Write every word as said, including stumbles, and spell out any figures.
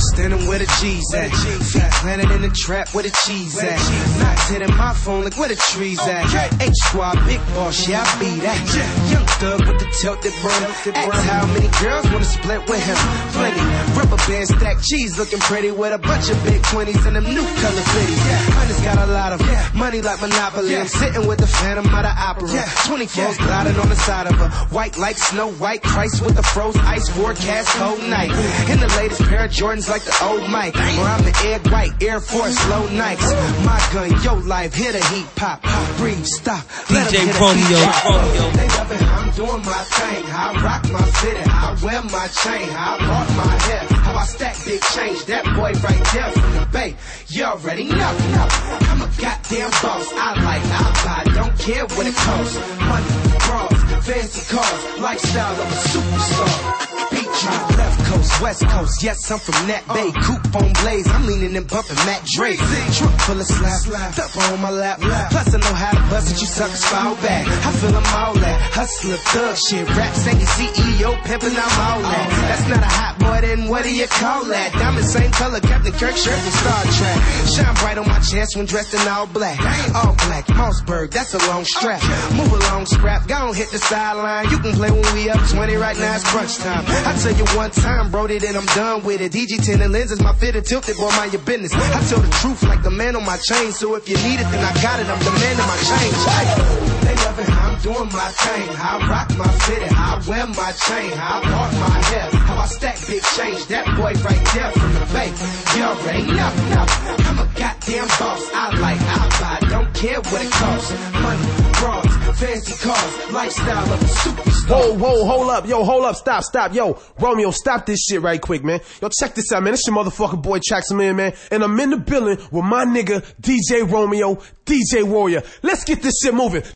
standing where the G's at. Feet planted in the trap where the cheese at. Knots hitting my phone like where the trees at. H Squad, big boss, yeah, I be that. Young thug with the tilted brim. Ask how many girls wanna split with him. Plenty. Rubber band stacked cheese looking pretty with a bunch of big twenties and them new color fitties. Honey's got a lot of money like Monopoly. I'm sitting with the Phantom of the Opera. twenty-fours gliding on the side of her. White like Snow White. Christ with the froze ice forecast whole night. In the latest pair of Jordans like the old Mike. Or I'm the Egg White Air Force low Nikes. My gun, your life, hit a heat pop. Breathe, stop. D J Romeo. They love it how I'm doing my thing. How I rock my fitted. How I wear my chain. How I bought my hair. How I stack big change. That boy right there from the Bay. You already know. know. I'm a goddamn boss. I like, I buy. Don't care what it costs. Money, bras, fancy cars. Lifestyle of a superstar. Beat drop, left coast, west coast. Yes, I'm from that bay. Coupe on blaze. I'm leaning and bumping Matt Drake. Trunk full of slap, up on my lap. Plus I know how to bust it. You suckers fall back. I feel I'm all that. Hustler, thug shit. Rap singing C E O, pimping, I'm all that. That's not a hot boy, then what do you call that? Diamond same color, Captain Kirk shirt from Star Trek. Shine bright on my chest when dressed in all black. All black, Mossberg, that's a long strap. Move along, scrap, go on, hit the sideline. You can play when we up twenty, right now it's crunch time. I tell you one time, bro, then I'm done with it. D G ten and lenses, my fitted tilted, boy, mind your business. I tell the truth like the man on my chain. So if you need it, then I got it, I'm demanding my change. They love it how I'm doing my thing. How I rock my fitted, how I wear my chain. How I bought my hair, how I stack big change. That boy right there from the Bay. You already know, know. I'm a goddamn boss. I like, I buy. Don't care what it costs. Money, bras, fancy cars. Lifestyle of a superstar. Whoa, whoa, hold up. Yo, hold up. Stop, stop. Yo, Romeo, stop this shit right quick, man. Yo, check this out, man. It's your motherfucking boy Traxaman, man. And I'm in the building with my nigga D J Romeo, D J Warrior. Let's get this shit moving.